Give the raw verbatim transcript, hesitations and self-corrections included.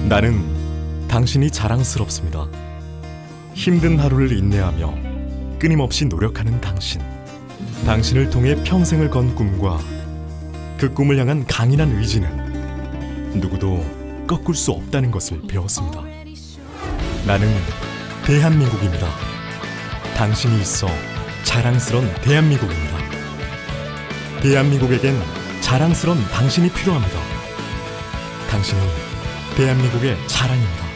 나는 당신이 자랑스럽습니다. 힘든 하루를 인내하며 끊임없이 노력하는 당신, 당신을 통해 평생을 건 꿈과 그 꿈을 향한 강인한 의지는 누구도 꺾을 수 없다는 것을 배웠습니다. 나는 대한민국입니다. 당신이 있어 자랑스런 대한민국입니다. 대한민국에겐 자랑스런 당신이 필요합니다. 당신은 대한민국의 자랑입니다.